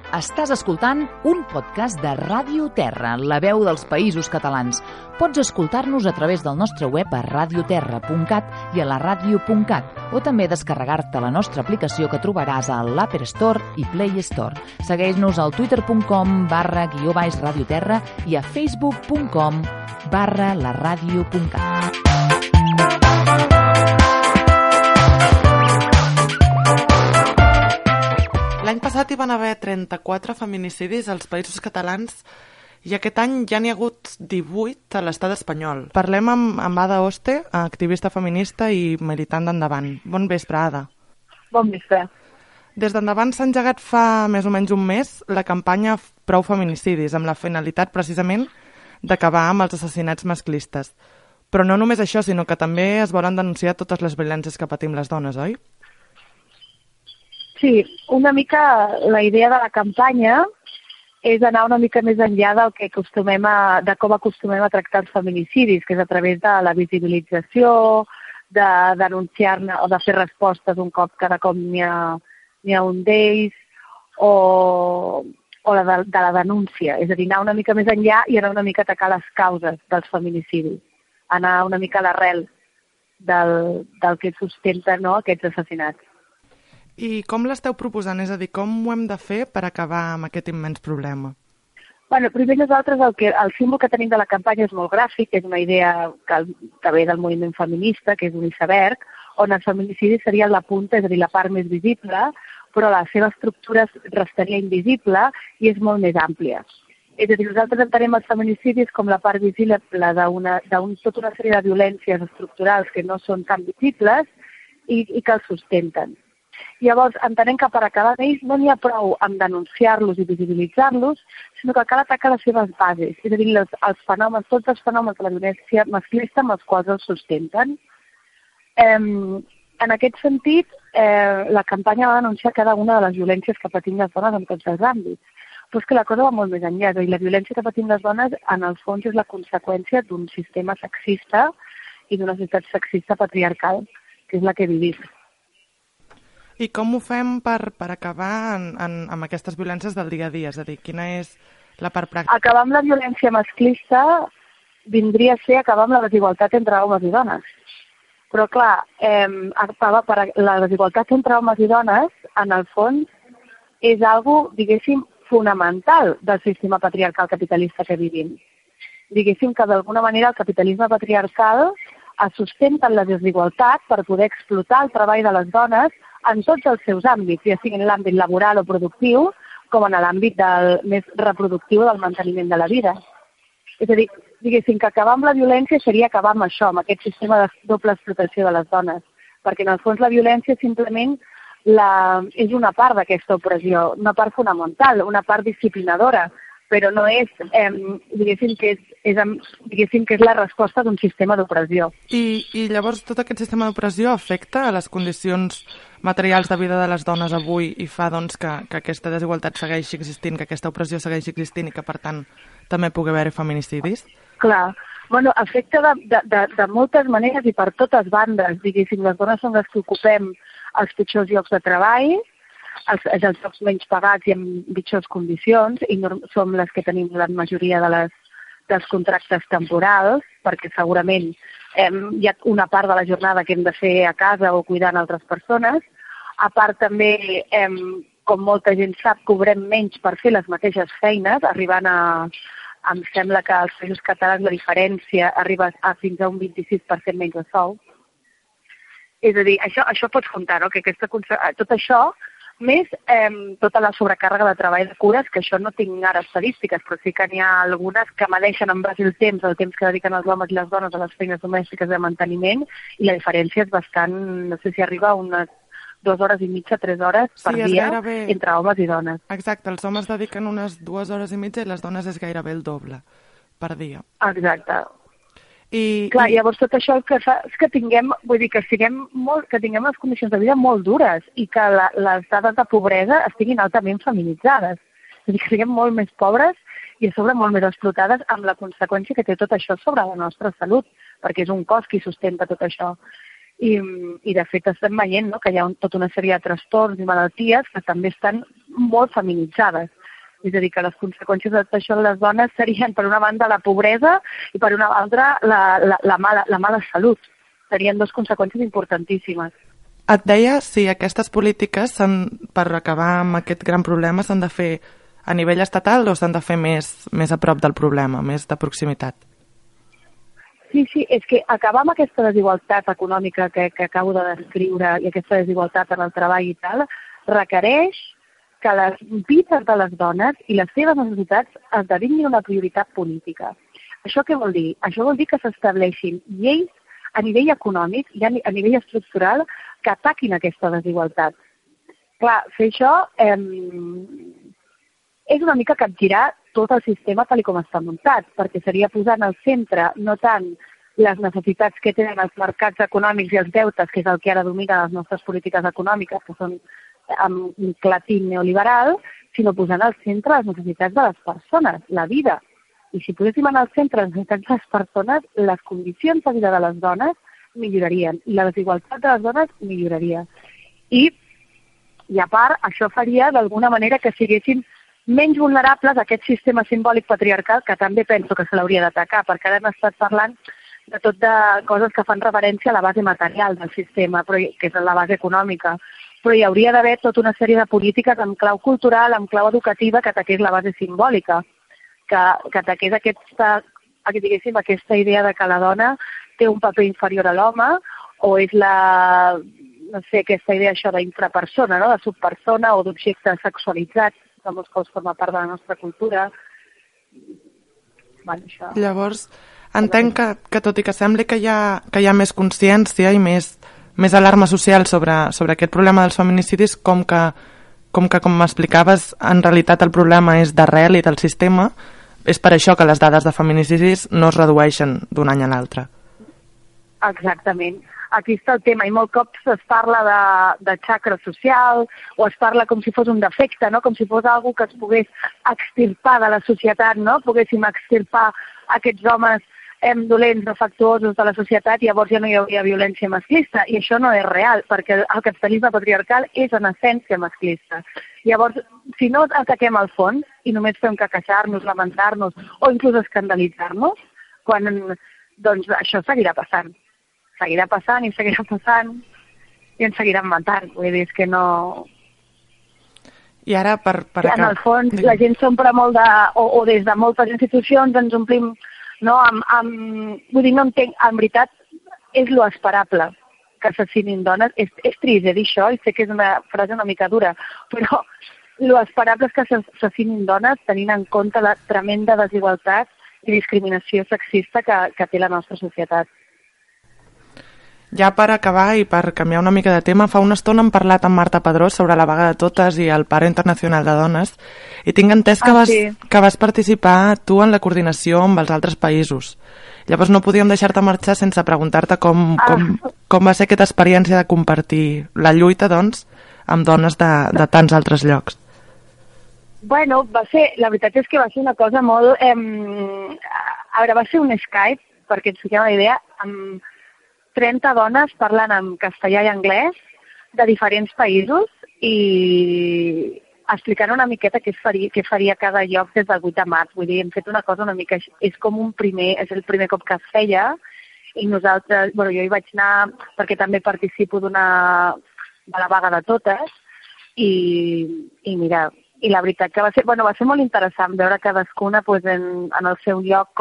Estàs escoltant un podcast de Ràdio Terra, la veu dels Països Catalans. Pots escoltar-nos a través del nostre web a radioterra.cat i a la ràdio.cat o també descarregar-te la nostra aplicació que trobaràs a l'Apple Store i Play Store. Segueix-nos al twitter.com/radioterra i a facebook.com/laradio.cat. L'any passat hi van haver 34 feminicidis als Països Catalans i aquest any ja n'hi ha hagut 18 a l'estat espanyol. Parlem amb Ada Oste, activista feminista i militant d'Endavant. Bon vespre, Ada. Bon vespre. Des d'Endavant s'ha engegat fa més o menys un mes la campanya Prou Feminicidis, amb la finalitat precisament d'acabar amb els assassinats masclistes. Però no només això, sinó que també es volen denunciar totes les violències que patim les dones, oi? Sí, una mica la idea de la campanya és anar una mica més enllà de com acostumem a tractar els feminicidis, que és a través de la visibilització, de denunciar-ne o de fer respostes cada cop n'hi ha un d'ells, o de la denúncia. És a dir, anar una mica més enllà i anar una mica a atacar les causes dels feminicidis, anar una mica a l'arrel del que sustenta, no, aquests assassinats. I com l'esteu proposant? És a dir, com ho hem de fer per acabar amb aquest immens problema? Bueno, primer nosaltres el símbol que tenim de la campanya és molt gràfic, és una idea que ve del moviment feminista, que és un iceberg, on el feminicidi seria la punta, és a dir, la part més visible, però la seva estructura restaria invisible i és molt més àmplia. És a dir, nosaltres entenem els feminicidis com la part visible tota una sèrie de violències estructurals que no són tan visibles i que els sustenten. Llavors, entenem que per acabar amb ells no n'hi ha prou amb denunciar-los i visibilitzar-los, sinó que cal atacar les seves bases, és a dir, tots els fenòmens de la violència masclista amb els quals els sustenten. En aquest sentit, la campanya va denunciar cada una de les violències que patim les dones en tots els àmbits. Però és que la cosa va molt més enllà, és a dir, la violència que patim les dones, en el fons, és la conseqüència d'un sistema sexista i d'una societat sexista patriarcal, que és la que vivim. I com ho fem per acabar amb aquestes violències del dia a dia? És a dir, quina és la part pràctica? Acabar amb la violència masclista vindria a ser acabar amb la desigualtat entre homes i dones. Però, clar, la desigualtat entre homes i dones, en el fons, és algo, diguéssim, fonamental del sistema patriarcal capitalista que vivim. Diguéssim que, d'alguna manera, el capitalisme patriarcal es sustenta en la desigualtat per poder explotar el treball de les dones en tots els seus àmbits, ja sigui en l'àmbit laboral o productiu, com en l'àmbit més reproductiu del manteniment de la vida. És a dir, diguéssim que acabar amb la violència seria acabar amb això, amb aquest sistema de doble explotació de les dones, perquè en el fons la violència simplement és una part d'aquesta opressió, una part fonamental, una part disciplinadora, però no és, diguéssim que és la resposta d'un sistema d'opressió. I llavors tot aquest sistema d'opressió afecta a les condicions materials de vida de les dones avui i fa doncs, que aquesta desigualtat segueixi existint, que aquesta opressió segueixi existint i que, per tant, també pugui haver-hi feminicidis? Clar. Bueno, afecta de moltes maneres i per totes bandes. Diguéssim, les dones són les que ocupem els pitjors llocs de treball, els llocs menys pagats i en pitjors condicions, i som les que tenim la majoria dels contractes temporals, perquè segurament hi ha una part de la jornada que hem de fer a casa o cuidant altres persones. A part també, com molta gent sap, cobrem menys per fer les mateixes feines, arribant em sembla que als Països Catalans la diferència arriba fins a un 26% menys de sou. És a dir, això pots comptar, no? Que tot això, més tota la sobrecàrrega de treball de cures, que això no tinc ara estadístiques, però sí que n'hi ha algunes que medeixen en base al temps que dediquen els homes i les dones a les feines domèstiques de manteniment, i la diferència és bastant, no sé si arriba a unes 2 hores i mitja, 3 hores per dia entre homes i dones. Exacte, els homes dediquen unes 2 hores i mitja i les dones és gairebé el doble per dia. Exacte. Clar, llavors tot això el que fa és que tinguem les condicions de vida molt dures i que les dades de pobresa estiguin altament feminitzades. És a dir, que siguem molt més pobres i a sobre molt més explotades, amb la conseqüència que té tot això sobre la nostra salut, perquè és un cos qui sustenta tot això. I de fet estem veient, no, que hi ha tota una sèrie de trastorns i malalties que també estan molt feminitzades. És a dir, que les conseqüències de tot això de les dones serien, per una banda, la pobresa i per una altra, la mala salut. Serien dues conseqüències importantíssimes. Et deia si aquestes polítiques, per acabar amb aquest gran problema, s'han de fer a nivell estatal o s'han de fer més a prop del problema, més de proximitat? Sí, és que acabar amb aquesta desigualtat econòmica que acabo de descriure i aquesta desigualtat en el treball i tal, requereix que les vides de les dones i les seves necessitats esdevinguin una prioritat política. Això què vol dir? Això vol dir que s'estableixin lleis a nivell econòmic i a nivell estructural que ataquin aquesta desigualtat. Clar, fer això és una mica capgirar tot el sistema tal com està muntat, perquè seria posar en el centre no tant les necessitats que tenen els mercats econòmics i els deutes, que és el que ara domina les nostres polítiques econòmiques, que són amb un clatí neoliberal, sinó posant al centre les necessitats de les persones, la vida. I si poséssim en el centre les necessitats de les persones, les condicions de vida de les dones millorarien i la desigualtat de les dones milloraria. I a part, això faria d'alguna manera que siguessin menys vulnerables a aquest sistema simbòlic patriarcal que també penso que se l'hauria d'atacar, perquè ara hem estat parlant de tot de coses que fan referència a la base material del sistema, però, que és la base econòmica. Però hi hauria d'haver tota una sèrie de polítiques amb clau cultural, amb clau educativa, que ataqués la base simbòlica, que ataqués aquesta idea de que la dona té un paper inferior a l'home, o és aquesta idea això d'infrapersona, no? De subpersona o d'objecte sexualitzat, que molts cops forma part de la nostra cultura. Bueno, això. Llavors, entenc que tot i que sembli que hi ha més consciència i més alarma social sobre aquest problema dels feminicidis, com m'explicaves, en realitat el problema és d'arrel i del sistema, és per això que les dades de feminicidis no es redueixen d'un any a l'altre. Exactament. Aquí està el tema, i molt cops es parla de xacra social, o es parla com si fos un defecte, no? Com si fos algo que es pogués extirpar de la societat, no? Poguéssim extirpar aquests homes dolents, defectuosos de la societat, i llavors ja no hi hauria violència masclista, i això no és real, perquè el capitalisme patriarcal és en essència masclista. Llavors, si no ataquem al fons i només fem que queixar-nos, lamentar-nos o inclús escandalitzar-nos, doncs això seguirà passant. Seguirà passant i seguirà passant i ens seguiran matant. Vull dir, és que no... I ara, per acabar... En el fons, la gent s'ompra molt o des de moltes institucions ens omplim, no? Vull dir, no entenc, en veritat, és lo esperable que assassinin dones. És trist dir això, i sé que és una frase una mica dura, però lo esperable és que assassinin dones tenint en compte la tremenda desigualtat i discriminació sexista que té la nostra societat. Ja per acabar i per canviar una mica de tema, fa una estona hem parlat amb Marta Pedrós sobre la vaga de totes i el Paro Internacional de Dones, i tinc entès que vas participar tu en la coordinació amb els altres països. Llavors no podíem deixar-te marxar sense preguntar-te com va ser aquesta experiència de compartir la lluita, doncs, amb dones de tants altres llocs. Bueno, la veritat és que va ser una cosa molt... va ser un Skype, perquè ens fiquem la idea, amb 30 dones parlant en castellà i anglès de diferents països i explicant una miqueta què faria cada lloc des del 8 de març. Vull dir, hem fet una cosa una mica... És el primer cop que es feia i nosaltres... jo hi vaig anar perquè també participo de la vaga de totes i mira... I la veritat que va ser molt interessant veure cadascuna en el seu lloc